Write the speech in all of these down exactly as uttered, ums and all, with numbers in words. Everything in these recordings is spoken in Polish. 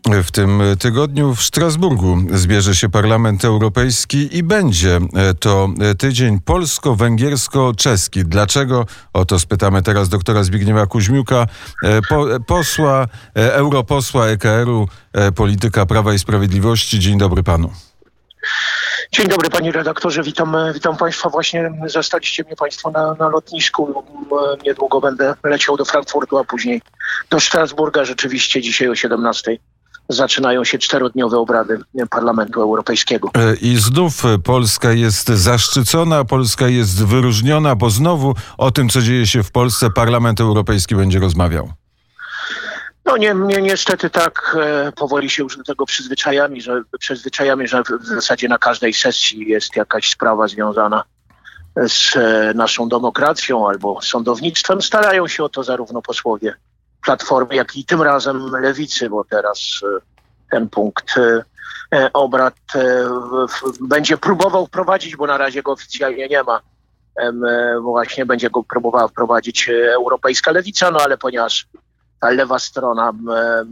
W tym tygodniu w Strasburgu zbierze się Parlament Europejski i będzie to tydzień polsko-węgiersko-czeski. Dlaczego? O to spytamy teraz doktora Zbigniewa Kuźmiuka, po, posła, europosła E K R-u, polityka Prawa i Sprawiedliwości. Dzień dobry panu. Dzień dobry panie redaktorze, witam, witam państwa. Właśnie zastaliście mnie państwo na, na lotnisku. Niedługo będę leciał do Frankfurtu, a później do Strasburga. Rzeczywiście dzisiaj o siedemnastej zaczynają się czterodniowe obrady Parlamentu Europejskiego. I znów Polska jest zaszczycona, Polska jest wyróżniona, bo znowu o tym, co dzieje się w Polsce, Parlament Europejski będzie rozmawiał. No nie, nie, niestety tak, e, powoli się już do tego przyzwyczajamy, że, przyzwyczajamy, że w zasadzie na każdej sesji jest jakaś sprawa związana z e, naszą demokracją albo sądownictwem. Starają się o to zarówno posłowie Platformy, jak i tym razem Lewicy, bo teraz e, ten punkt e, obrad e, w, będzie próbował wprowadzić, bo na razie go oficjalnie nie ma. E, właśnie będzie go próbowała wprowadzić Europejska Lewica, no ale ponieważ ta lewa strona m,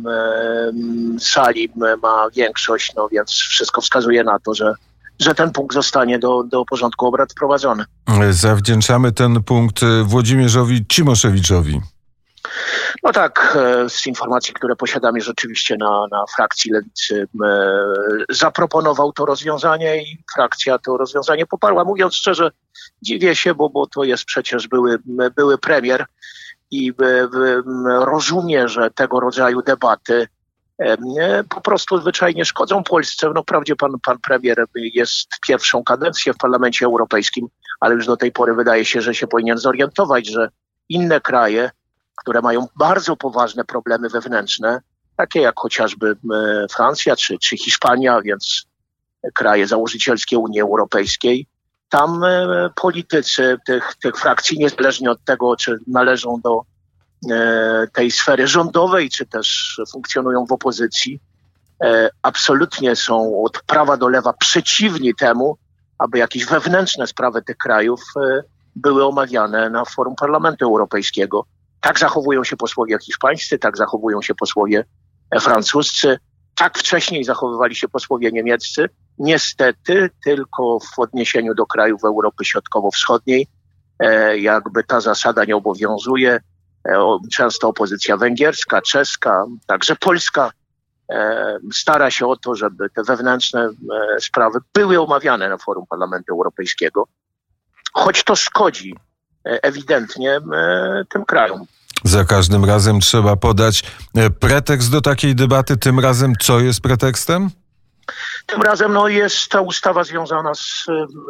m, sali ma większość, no więc wszystko wskazuje na to, że, że ten punkt zostanie do, do porządku obrad wprowadzony. Zawdzięczamy ten punkt Włodzimierzowi Cimoszewiczowi. No tak, z informacji, które posiadamy, rzeczywiście na, na frakcji Lewicy zaproponował to rozwiązanie i frakcja to rozwiązanie poparła. Mówiąc szczerze, dziwię się, bo, bo to jest przecież były, były premier i rozumie, że tego rodzaju debaty po prostu zwyczajnie szkodzą Polsce. No wprawdzie pan, pan premier jest pierwszą kadencję w Parlamencie Europejskim, ale już do tej pory wydaje się, że się powinien zorientować, że inne kraje, które mają bardzo poważne problemy wewnętrzne, takie jak chociażby Francja czy, czy Hiszpania, więc kraje założycielskie Unii Europejskiej, tam politycy tych, tych frakcji, niezależnie od tego, czy należą do e, tej sfery rządowej, czy też funkcjonują w opozycji, e, absolutnie są od prawa do lewa przeciwni temu, aby jakieś wewnętrzne sprawy tych krajów e, były omawiane na forum Parlamentu Europejskiego. Tak zachowują się posłowie hiszpańscy, tak zachowują się posłowie francuscy, tak wcześniej zachowywali się posłowie niemieccy. Niestety tylko w odniesieniu do krajów Europy Środkowo-Wschodniej e, jakby ta zasada nie obowiązuje. E, często opozycja węgierska, czeska, także polska e, stara się o to, żeby te wewnętrzne e, sprawy były omawiane na forum Parlamentu Europejskiego, choć to szkodzi e, ewidentnie e, tym krajom. Za każdym razem trzeba podać pretekst do takiej debaty. Tym razem co jest pretekstem? Tym razem no, jest ta ustawa związana z,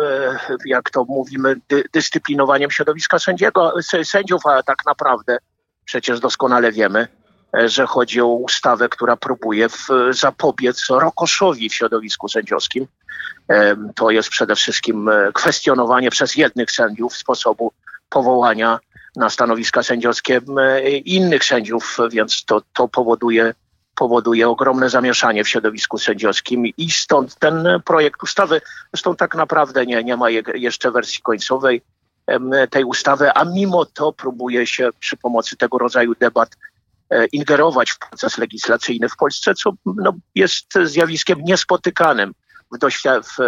jak to mówimy, dy, dyscyplinowaniem środowiska sędziego, sędziów, a tak naprawdę przecież doskonale wiemy, że chodzi o ustawę, która próbuje w, zapobiec rokoszowi w środowisku sędziowskim. To jest przede wszystkim kwestionowanie przez jednych sędziów sposobu powołania na stanowiska sędziowskie innych sędziów, więc to, to powoduje powoduje ogromne zamieszanie w środowisku sędziowskim i stąd ten projekt ustawy, zresztą tak naprawdę nie, nie ma je, jeszcze wersji końcowej tej ustawy, a mimo to próbuje się przy pomocy tego rodzaju debat ingerować w proces legislacyjny w Polsce, co no, jest zjawiskiem niespotykanym w, doświ- w,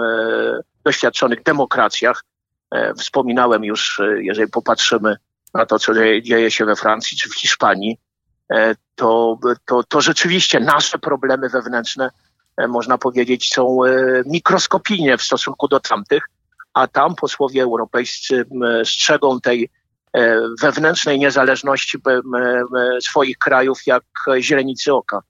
w doświadczonych demokracjach. Wspominałem już, jeżeli popatrzymy na to, co dzieje się we Francji czy w Hiszpanii, To, to, to rzeczywiście nasze problemy wewnętrzne, można powiedzieć, są mikroskopijne w stosunku do tamtych, a tam posłowie europejscy strzegą tej wewnętrznej niezależności swoich krajów jak źrenicy oka.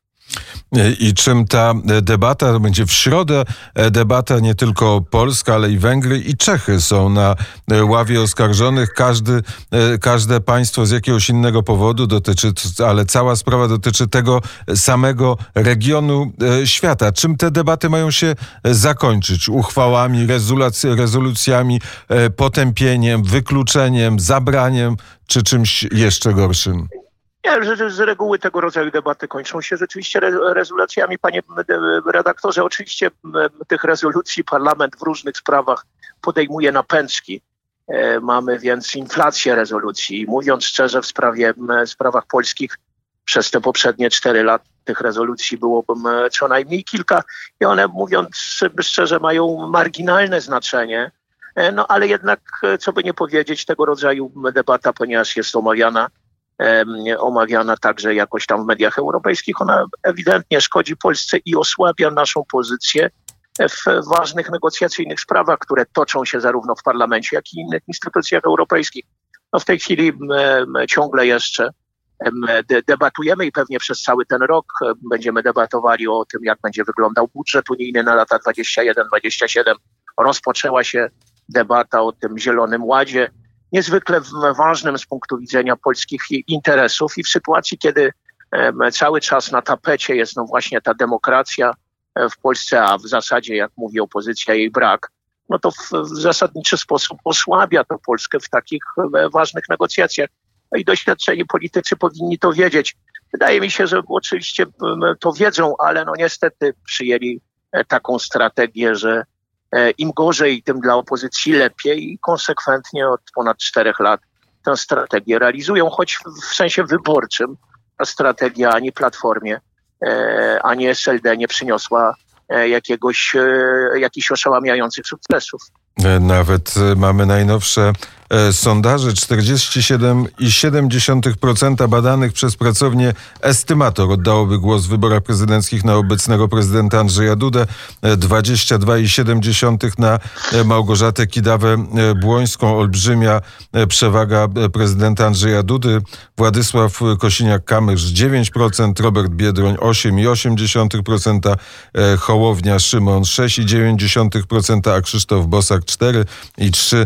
I czym ta debata, to będzie w środę debata nie tylko Polska, ale i Węgry i Czechy są na ławie oskarżonych. Każdy, każde państwo z jakiegoś innego powodu dotyczy, ale cała sprawa dotyczy tego samego regionu świata. Czym te debaty mają się zakończyć? Uchwałami, rezoluc- rezolucjami, potępieniem, wykluczeniem, zabraniem, czy czymś jeszcze gorszym? Nie, że z reguły tego rodzaju debaty kończą się rzeczywiście re- rezolucjami. Panie redaktorze, oczywiście tych rezolucji parlament w różnych sprawach podejmuje na pęczki. E, mamy więc inflację rezolucji. Mówiąc szczerze, w sprawie, w sprawach polskich przez te poprzednie cztery lata Tych rezolucji byłoby co najmniej kilka i one, mówiąc szczerze, mają marginalne znaczenie. No ale jednak, co by nie powiedzieć, tego rodzaju debata, ponieważ jest omawiana, omawiana także jakoś tam w mediach europejskich, ona ewidentnie szkodzi Polsce i osłabia naszą pozycję w ważnych negocjacyjnych sprawach, które toczą się zarówno w parlamencie, jak i innych instytucjach europejskich. No w tej chwili ciągle jeszcze debatujemy i pewnie przez cały ten rok będziemy debatowali o tym, jak będzie wyglądał budżet unijny na lata dwadzieścia jeden dwadzieścia siedem. Rozpoczęła się debata o tym Zielonym Ładzie, niezwykle ważnym z punktu widzenia polskich interesów i w sytuacji, kiedy cały czas na tapecie jest no właśnie ta demokracja w Polsce, a w zasadzie, jak mówi opozycja, jej brak, no to w, w zasadniczy sposób osłabia to Polskę w takich ważnych negocjacjach. No i doświadczeni politycy powinni to wiedzieć. Wydaje mi się, że oczywiście to wiedzą, ale no niestety przyjęli taką strategię, że im gorzej, tym dla opozycji lepiej i konsekwentnie od ponad czterech lat tę strategię realizują, choć w sensie wyborczym ta strategia ani Platformie, ani S L D nie przyniosła jakiegoś, jakichś oszałamiających sukcesów. Nawet mamy najnowsze sondaże. czterdzieści siedem przecinek siedem procent badanych przez pracownię Estymator oddałoby głos w wyborach prezydenckich na obecnego prezydenta Andrzeja Dudę, dwadzieścia dwa przecinek siedem na Małgorzatę Kidawę-Błońską. Olbrzymia przewaga prezydenta Andrzeja Dudy. Władysław Kosiniak-Kamysz dziewięć procent, Robert Biedroń osiem przecinek osiem procent, Hołownia Szymon sześć przecinek dziewięć procent, a Krzysztof Bosak cztery przecinek trzy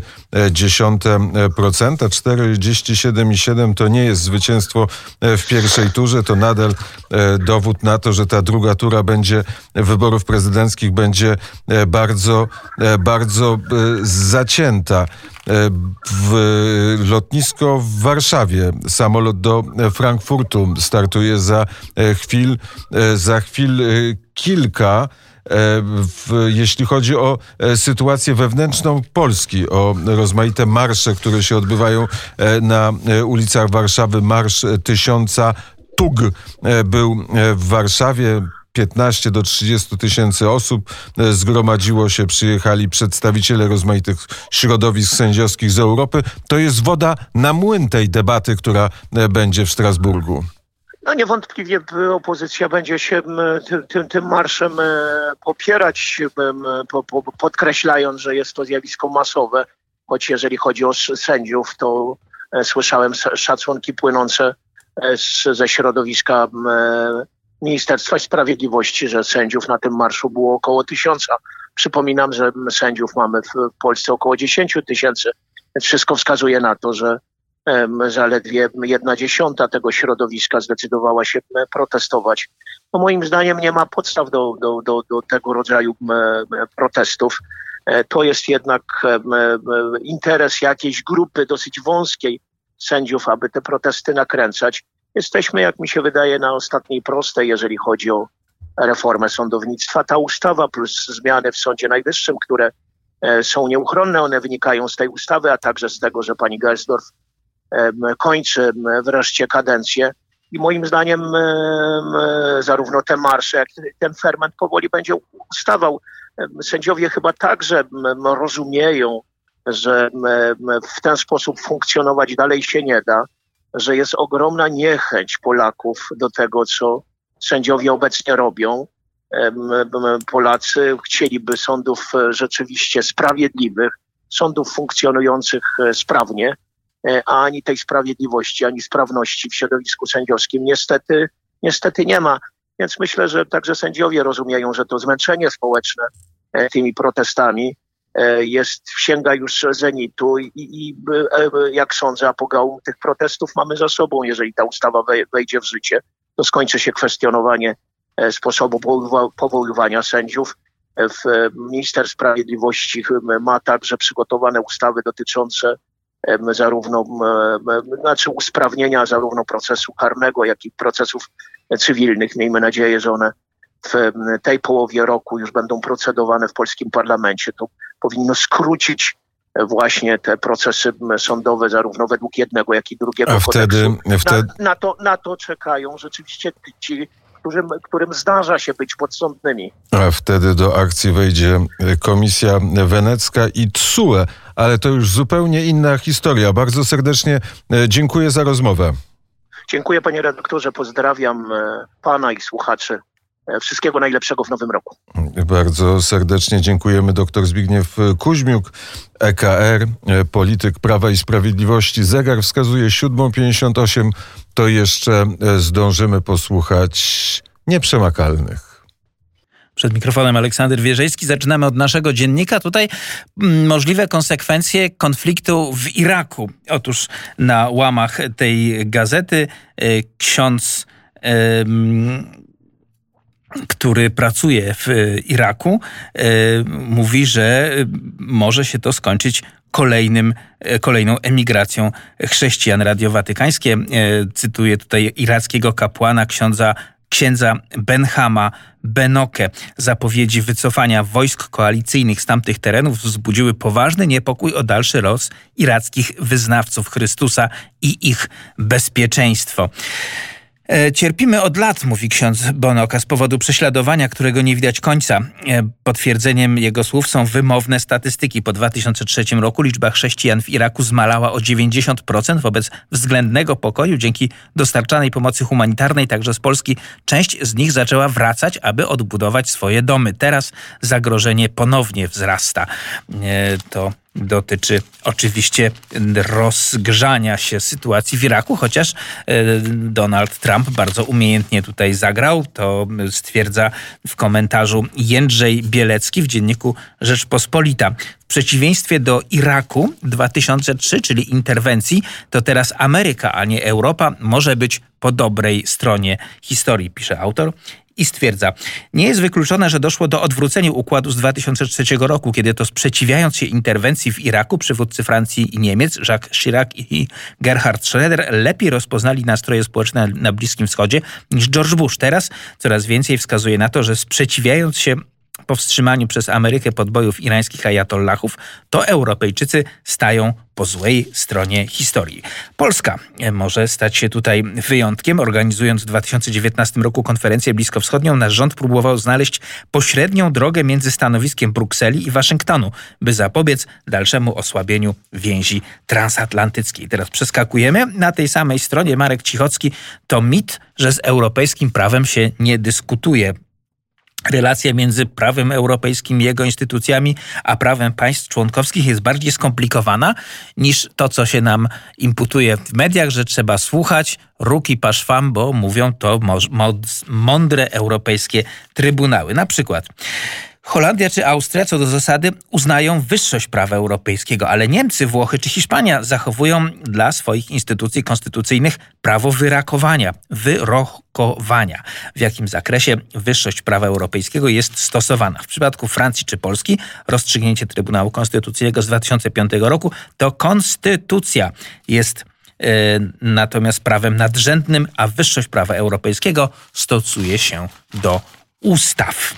procent. czterdzieści siedem przecinek siedem to nie jest zwycięstwo w pierwszej turze, to nadal dowód na to, że ta druga tura będzie wyborów prezydenckich będzie bardzo, bardzo zacięta. W lotnisko w Warszawie samolot do Frankfurtu startuje za chwil, za chwil kilka. W, jeśli chodzi o sytuację wewnętrzną Polski, o rozmaite marsze, które się odbywają na ulicach Warszawy. Marsz Tysiąca Tug był w Warszawie. piętnaście do trzydziestu tysięcy osób zgromadziło się, przyjechali przedstawiciele rozmaitych środowisk sędziowskich z Europy. To jest woda na młyn tej debaty, która będzie w Strasburgu. No niewątpliwie opozycja będzie się tym, tym marszem popierać, podkreślając, że jest to zjawisko masowe, choć jeżeli chodzi o sędziów, to słyszałem szacunki płynące z, ze środowiska Ministerstwa Sprawiedliwości, że sędziów na tym marszu było około tysiąca. Przypominam, że sędziów mamy w Polsce około dziesięciu tysięcy, więc wszystko wskazuje na to, że zaledwie jedna dziesiąta tego środowiska zdecydowała się protestować. No moim zdaniem nie ma podstaw do, do, do, do tego rodzaju protestów. To jest jednak interes jakiejś grupy dosyć wąskiej sędziów, aby te protesty nakręcać. Jesteśmy, jak mi się wydaje, na ostatniej prostej, jeżeli chodzi o reformę sądownictwa. Ta ustawa plus zmiany w Sądzie Najwyższym, które są nieuchronne, one wynikają z tej ustawy, a także z tego, że pani Gersdorf kończy wreszcie kadencję i moim zdaniem zarówno te marsze, jak i ten ferment powoli będzie ustawał. Sędziowie chyba także rozumieją, że w ten sposób funkcjonować dalej się nie da, że jest ogromna niechęć Polaków do tego, co sędziowie obecnie robią. Polacy chcieliby sądów rzeczywiście sprawiedliwych, sądów funkcjonujących sprawnie, a ani tej sprawiedliwości, ani sprawności w środowisku sędziowskim niestety, niestety nie ma. Więc myślę, że także sędziowie rozumieją, że to zmęczenie społeczne tymi protestami jest, sięga już zenitu i, i jak sądzę, apogeum tych protestów mamy za sobą. Jeżeli ta ustawa wejdzie w życie, to skończy się kwestionowanie sposobu powoływania sędziów. Minister Sprawiedliwości ma także przygotowane ustawy dotyczące zarówno, znaczy usprawnienia zarówno procesu karnego, jak i procesów cywilnych. Miejmy nadzieję, że one w tej połowie roku już będą procedowane w polskim parlamencie. To powinno skrócić właśnie te procesy sądowe zarówno według jednego, jak i drugiego A wtedy, kodeksu. wtedy... Na, na, to, na to czekają rzeczywiście ci którym, którym zdarza się być podsądnymi. A wtedy do akcji wejdzie Komisja Wenecka i T S U E, ale to już zupełnie inna historia. Bardzo serdecznie dziękuję za rozmowę. Dziękuję, panie redaktorze, pozdrawiam pana i słuchaczy. Wszystkiego najlepszego w nowym roku. Bardzo serdecznie dziękujemy. Doktor Zbigniew Kuźmiuk, E K R, polityk Prawa i Sprawiedliwości. Zegar wskazuje siódma pięćdziesiąt osiem. To jeszcze zdążymy posłuchać Nieprzemakalnych. Przed mikrofonem Aleksander Wierzejski. Zaczynamy od naszego dziennika. Tutaj m, możliwe konsekwencje konfliktu w Iraku. Otóż na łamach tej gazety y, ksiądz y, który pracuje w Iraku, mówi, że może się to skończyć kolejnym, kolejną emigracją chrześcijan. Radio Watykańskie cytuje tutaj irackiego kapłana księdza księdza Benhama Benoke. Zapowiedzi wycofania wojsk koalicyjnych z tamtych terenów wzbudziły poważny niepokój o dalszy los irackich wyznawców Chrystusa i ich bezpieczeństwo. Cierpimy od lat, mówi ksiądz Bonoka, z powodu prześladowania, którego nie widać końca. Potwierdzeniem jego słów są wymowne statystyki. Po dwa tysiące trzecim roku liczba chrześcijan w Iraku zmalała o dziewięćdziesiąt procent wobec względnego pokoju. Dzięki dostarczanej pomocy humanitarnej także z Polski część z nich zaczęła wracać, aby odbudować swoje domy. Teraz zagrożenie ponownie wzrasta. To dotyczy oczywiście rozgrzania się sytuacji w Iraku, chociaż Donald Trump bardzo umiejętnie tutaj zagrał. To stwierdza w komentarzu Jędrzej Bielecki w dzienniku Rzeczpospolita. W przeciwieństwie do Iraku dwa tysiące trzeciego, czyli interwencji, to teraz Ameryka, a nie Europa, może być po dobrej stronie historii, pisze autor. I stwierdza, nie jest wykluczone, że doszło do odwrócenia układu z dwa tysiące trzeciego roku, kiedy to sprzeciwiając się interwencji w Iraku, przywódcy Francji i Niemiec, Jacques Chirac i Gerhard Schröder lepiej rozpoznali nastroje społeczne na Bliskim Wschodzie niż George Bush. Teraz coraz więcej wskazuje na to, że sprzeciwiając się powstrzymaniu przez Amerykę podbojów irańskich ajatollahów, to Europejczycy stają po złej stronie historii. Polska może stać się tutaj wyjątkiem. Organizując w dwa tysiące dziewiętnastym roku konferencję bliskowschodnią, nasz rząd próbował znaleźć pośrednią drogę między stanowiskiem Brukseli i Waszyngtonu, by zapobiec dalszemu osłabieniu więzi transatlantyckiej. Teraz przeskakujemy. Na tej samej stronie Marek Cichocki to mit, że z europejskim prawem się nie dyskutuje. Relacja między prawem europejskim i jego instytucjami, a prawem państw członkowskich jest bardziej skomplikowana niż to, co się nam imputuje w mediach, że trzeba słuchać ruki paszwam, bo mówią to mądre europejskie trybunały. Na przykład Holandia czy Austria co do zasady uznają wyższość prawa europejskiego, ale Niemcy, Włochy czy Hiszpania zachowują dla swoich instytucji konstytucyjnych prawo wyrakowania, wyrokowania. W jakim zakresie wyższość prawa europejskiego jest stosowana. W przypadku Francji czy Polski rozstrzygnięcie Trybunału Konstytucyjnego z dwa tysiące piątego roku to konstytucja jest yy, natomiast prawem nadrzędnym, a wyższość prawa europejskiego stosuje się do ustaw.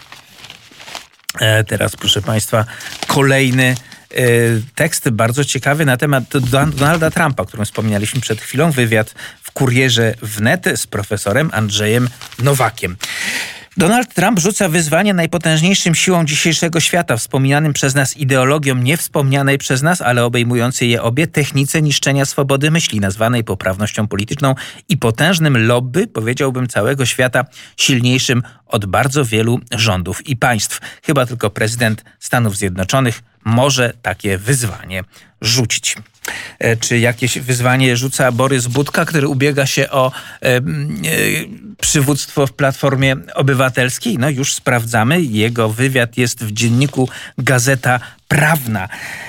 Teraz, proszę Państwa, kolejny tekst bardzo ciekawy na temat Donalda Trumpa, o którym wspominaliśmy przed chwilą. Wywiad w Kurierze Wnet z profesorem Andrzejem Nowakiem. Donald Trump rzuca wyzwanie najpotężniejszym siłom dzisiejszego świata, wspominanym przez nas ideologią niewspomnianej przez nas, ale obejmującej je obie, technice niszczenia swobody myśli, nazwanej poprawnością polityczną i potężnym lobby, powiedziałbym, całego świata, silniejszym od bardzo wielu rządów i państw. Chyba tylko prezydent Stanów Zjednoczonych może takie wyzwanie rzucić. E, czy jakieś wyzwanie rzuca Borys Budka, który ubiega się o e, e, przywództwo w Platformie Obywatelskiej? No już sprawdzamy. Jego wywiad jest w dzienniku Gazeta Prawna.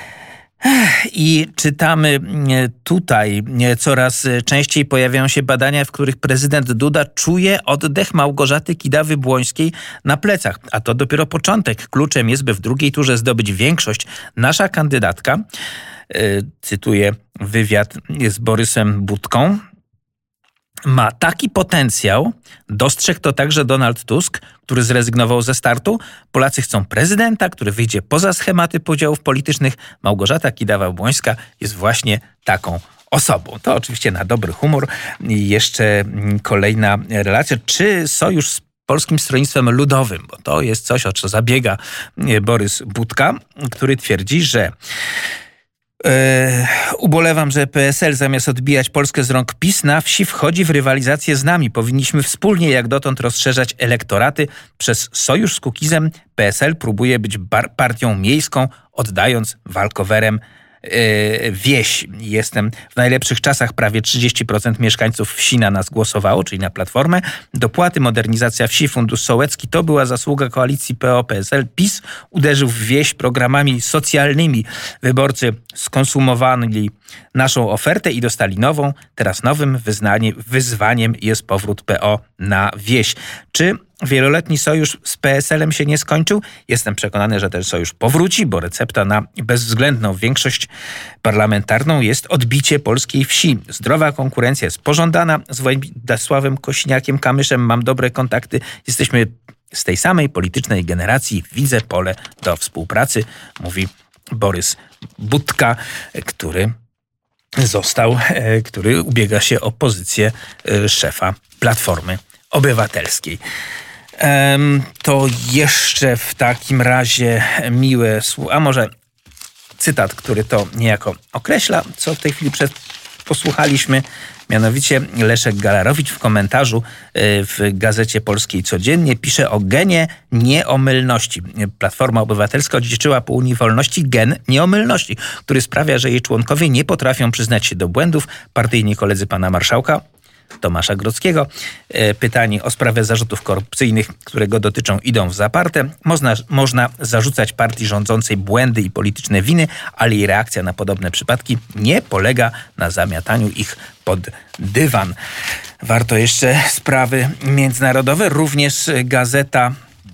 I czytamy tutaj, coraz częściej pojawiają się badania, w których prezydent Duda czuje oddech Małgorzaty Kidawy-Błońskiej na plecach. A to dopiero początek. Kluczem jest, by w drugiej turze zdobyć większość. Nasza kandydatka, cytuję wywiad z Borysem Budką, ma taki potencjał, dostrzegł to także Donald Tusk, który zrezygnował ze startu. Polacy chcą prezydenta, który wyjdzie poza schematy podziałów politycznych. Małgorzata Kidawa-Błońska jest właśnie taką osobą. To oczywiście na dobry humor. I jeszcze kolejna relacja. Czy sojusz z Polskim Stronnictwem Ludowym, bo to jest coś, o co zabiega Borys Budka, który twierdzi, że Yy, ubolewam, że P S L zamiast odbijać Polskę z rąk PiS na wsi wchodzi w rywalizację z nami. Powinniśmy wspólnie jak dotąd rozszerzać elektoraty. Przez sojusz z Kukizem P S L próbuje być bar- partią miejską, oddając walkowerem Yy, wieś. Jestem w najlepszych czasach, prawie trzydzieści procent mieszkańców wsi na nas głosowało, czyli na Platformę. Dopłaty, modernizacja wsi, Fundusz Sołecki to była zasługa koalicji P O P S L. PiS uderzył w wieś programami socjalnymi. Wyborcy skonsumowali naszą ofertę i dostali nową. Teraz nowym wyznanie, wyzwaniem jest powrót P O na wieś. Czy wieloletni sojusz z P S L-em się nie skończył? Jestem przekonany, że ten sojusz powróci, bo recepta na bezwzględną większość parlamentarną jest odbicie polskiej wsi. Zdrowa konkurencja jest pożądana. Z Władysławem Kośniakiem-Kamyszem mam dobre kontakty. Jesteśmy z tej samej politycznej generacji. Widzę pole do współpracy, mówi Borys Budka, który został, który ubiega się o pozycję szefa Platformy Obywatelskiej. To jeszcze w takim razie miłe słowo, a może cytat, który to niejako określa, co w tej chwili przed posłuchaliśmy. Mianowicie Leszek Galarowicz w komentarzu w Gazecie Polskiej Codziennie pisze o genie nieomylności. Platforma Obywatelska odziedziczyła po Unii Wolności gen nieomylności, który sprawia, że jej członkowie nie potrafią przyznać się do błędów. Partyjni koledzy pana marszałka Tomasza Grodzkiego. Pytanie o sprawę zarzutów korupcyjnych, które go dotyczą, idą w zaparte. Można, można zarzucać partii rządzącej błędy i polityczne winy, ale jej reakcja na podobne przypadki nie polega na zamiataniu ich pod dywan. Warto jeszcze sprawy międzynarodowe. Również gazeta,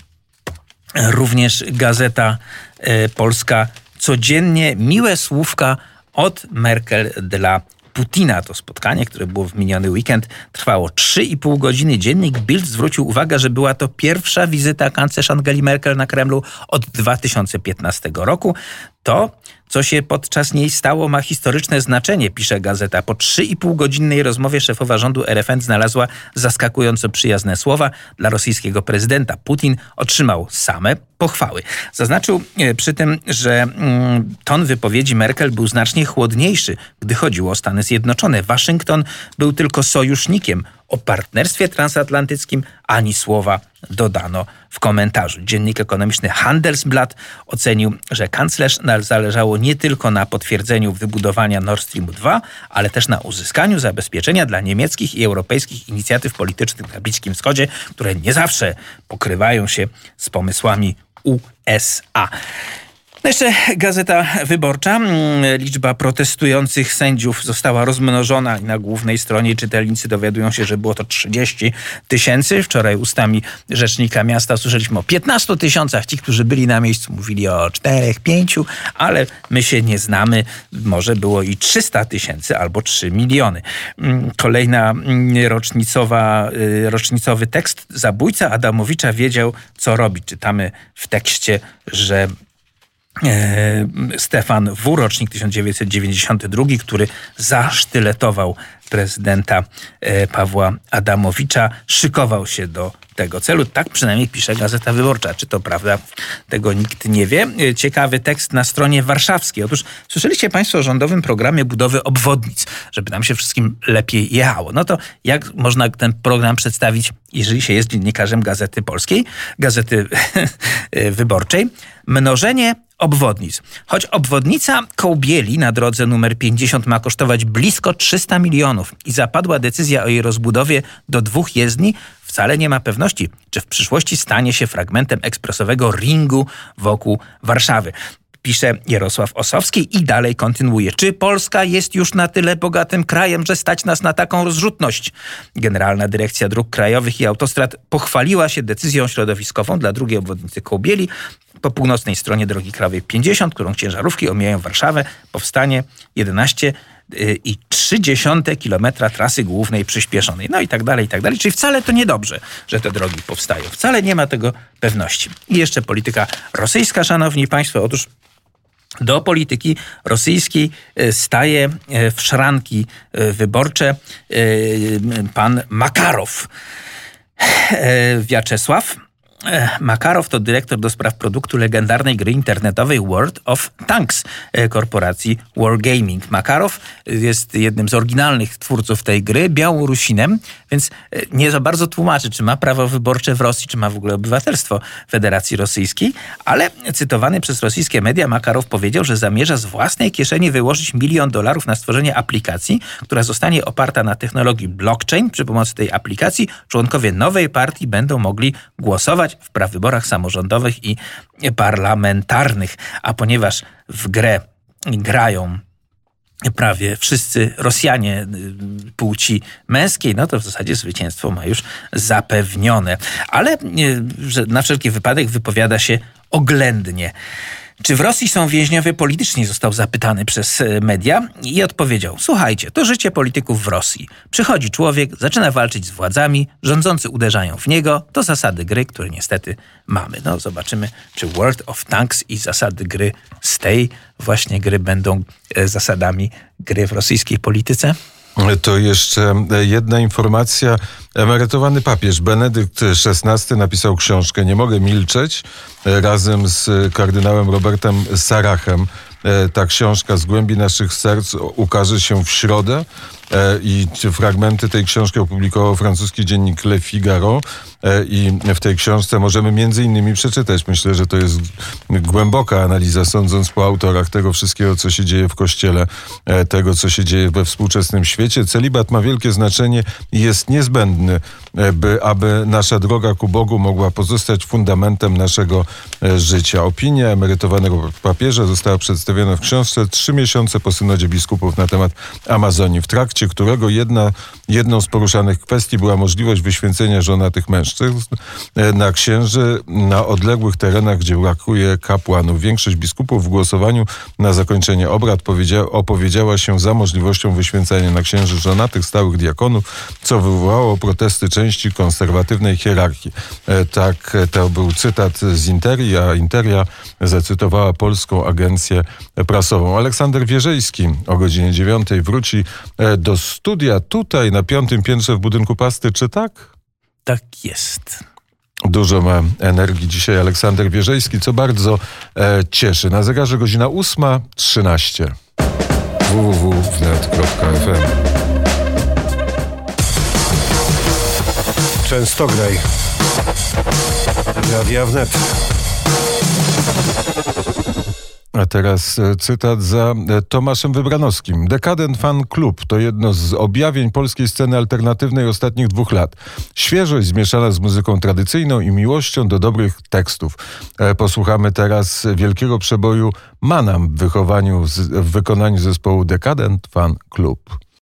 również gazeta Polska Codziennie. Miłe słówka od Merkel dla Putina. To spotkanie, które było w miniony weekend, trwało trzy i pół godziny. Dziennik Bild zwrócił uwagę, że była to pierwsza wizyta kanclerz Angeli Merkel na Kremlu od dwa tysiące piętnastego roku. To, co się podczas niej stało, ma historyczne znaczenie, pisze gazeta. Po trzy i pół godzinnej rozmowie szefowa rządu R F N znalazła zaskakująco przyjazne słowa dla rosyjskiego prezydenta. Putin otrzymał same pochwały. Zaznaczył przy tym, że mm, ton wypowiedzi Merkel był znacznie chłodniejszy, gdy chodziło o Stany Zjednoczone. Waszyngton był tylko sojusznikiem. O partnerstwie transatlantyckim ani słowa dodano w komentarzu. Dziennik ekonomiczny Handelsblatt ocenił, że kanclerz zależało nie tylko na potwierdzeniu wybudowania Nord Stream dwa, ale też na uzyskaniu zabezpieczenia dla niemieckich i europejskich inicjatyw politycznych na Bliskim Wschodzie, które nie zawsze pokrywają się z pomysłami U S A. No jeszcze Gazeta Wyborcza. Liczba protestujących sędziów została rozmnożona i na głównej stronie czytelnicy dowiadują się, że było to trzydzieści tysięcy. Wczoraj ustami rzecznika miasta słyszeliśmy o piętnastu tysiącach. Ci, którzy byli na miejscu, mówili o czterech, pięciu, ale my się nie znamy. Może było i trzysta tysięcy albo trzy miliony. Kolejna rocznicowa, rocznicowy tekst. Zabójca Adamowicza wiedział, co robić. Czytamy w tekście, że Stefan W., rocznik tysiąc dziewięćset dziewięćdziesiąty drugi, który zasztyletował prezydenta Pawła Adamowicza, szykował się do tego celu. Tak przynajmniej pisze Gazeta Wyborcza. Czy to prawda? Tego nikt nie wie. Ciekawy tekst na stronie warszawskiej. Otóż słyszeliście państwo o rządowym programie budowy obwodnic, żeby nam się wszystkim lepiej jechało. No to jak można ten program przedstawić, jeżeli się jest dziennikarzem Gazety Polskiej, Gazety Wyborczej? Mnożenie obwodnic. Choć obwodnica Kołbieli na drodze numer pięćdziesiąt ma kosztować blisko trzysta milionów i zapadła decyzja o jej rozbudowie do dwóch jezdni, wcale nie ma pewności, czy w przyszłości stanie się fragmentem ekspresowego ringu wokół Warszawy. Pisze Jarosław Ossowski i dalej kontynuuje. Czy Polska jest już na tyle bogatym krajem, że stać nas na taką rozrzutność? Generalna Dyrekcja Dróg Krajowych i Autostrad pochwaliła się decyzją środowiskową dla drugiej obwodnicy Kołbieli. Po północnej stronie drogi krajowej pięćdziesiąt, którą ciężarówki omijają Warszawę, powstanie jedenaście i trzy dziesiąte kilometra trasy głównej przyspieszonej. No i tak dalej, i tak dalej. Czyli wcale to niedobrze, że te drogi powstają. Wcale nie ma tego pewności. I jeszcze polityka rosyjska, szanowni państwo. Otóż do polityki rosyjskiej staje w szranki wyborcze pan Makarow. Wiaczesław Makarow to dyrektor do spraw produktu legendarnej gry internetowej World of Tanks korporacji Wargaming. Makarow jest jednym z oryginalnych twórców tej gry, Białorusinem, więc nie za bardzo tłumaczy, czy ma prawo wyborcze w Rosji, czy ma w ogóle obywatelstwo Federacji Rosyjskiej, ale cytowany przez rosyjskie media Makarow powiedział, że zamierza z własnej kieszeni wyłożyć milion dolarów na stworzenie aplikacji, która zostanie oparta na technologii blockchain. Przy pomocy tej aplikacji członkowie nowej partii będą mogli głosować w prawyborach samorządowych i parlamentarnych. A ponieważ w grę grają prawie wszyscy Rosjanie płci męskiej, no to w zasadzie zwycięstwo ma już zapewnione. Ale że na wszelki wypadek wypowiada się oględnie. Czy w Rosji są więźniowie polityczni? Został zapytany przez media i odpowiedział: słuchajcie, to życie polityków w Rosji. Przychodzi człowiek, zaczyna walczyć z władzami, rządzący uderzają w niego, to zasady gry, które niestety mamy. No zobaczymy, czy World of Tanks i zasady gry z tej właśnie gry będą zasadami gry w rosyjskiej polityce? To jeszcze jedna informacja. Emerytowany papież Benedykt szesnasty napisał książkę Nie mogę milczeć razem z kardynałem Robertem Sarachem. Ta książka Z głębi naszych serc ukaże się w środę i fragmenty tej książki opublikował francuski dziennik Le Figaro i w tej książce możemy między innymi przeczytać. Myślę, że to jest głęboka analiza, sądząc po autorach, tego wszystkiego, co się dzieje w Kościele, tego, co się dzieje we współczesnym świecie. Celibat ma wielkie znaczenie i jest niezbędny, by, aby nasza droga ku Bogu mogła pozostać fundamentem naszego życia. Opinia emerytowanego papieża została przedstawiona w książce trzy miesiące po synodzie biskupów na temat Amazonii, w trakcie którego jedna, jedną z poruszanych kwestii była możliwość wyświęcenia żonatych mężczyzn na księży na odległych terenach, gdzie brakuje kapłanów. Większość biskupów w głosowaniu na zakończenie obrad powiedzia- opowiedziała się za możliwością wyświęcania na księży żonatych stałych diakonów, co wywołało protesty części konserwatywnej hierarchii. Tak, to był cytat z Interii, a Interia zacytowała polską agencję prasową. Aleksander Wierzejski o godzinie dziewiątej wróci do studia tutaj na piątym piętrze w budynku Pasty, czy tak? Tak jest. Dużo ma energii dzisiaj Aleksander Wierzejski, co bardzo e, cieszy. Na zegarze godzina ósma trzynaście. w w w kropka wnet kropka f m. Częstograj. Radia Wnet. A teraz cytat za Tomaszem Wybranowskim. Dekadent Fan Club to jedno z objawień polskiej sceny alternatywnej ostatnich dwóch lat. Świeżość zmieszana z muzyką tradycyjną i miłością do dobrych tekstów. Posłuchamy teraz wielkiego przeboju Manam w, wychowaniu, w wykonaniu zespołu Dekadent Fan Club.